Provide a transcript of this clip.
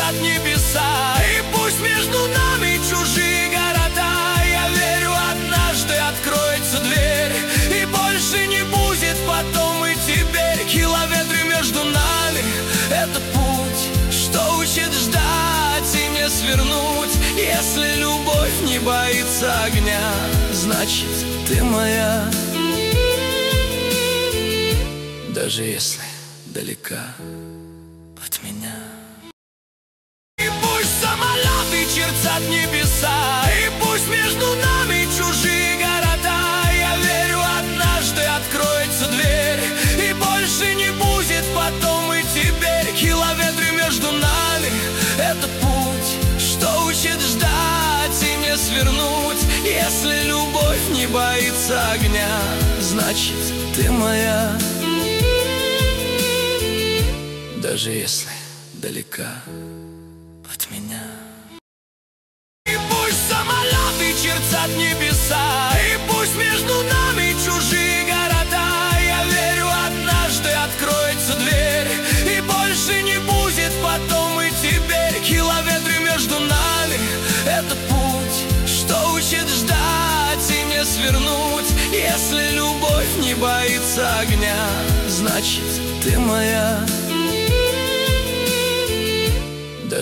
черцат небеса. И пусть между нами чужие города, я верю, однажды откроется дверь, и больше не будет потом и теперь. Километры между нами — это путь, что учит ждать и не свернуть. Если любовь не боится огня, значит, ты моя. Даже если далека от меня. И пусть самолеты черцат небеса, и пусть между нами чужие города, я верю, однажды откроется дверь, и больше не будет потом и теперь. Километры между нами — это путь, что учит ждать и не свернуть. Если любовь не боится огня, значит, ты моя. Даже если далека от меня. И пусть самолеты черцат небеса, и пусть между нами чужие города, я верю, однажды откроется дверь, и больше не будет потом и теперь. Километры между нами — это путь, что учит ждать и не свернуть. Если любовь не боится огня, значит, ты моя.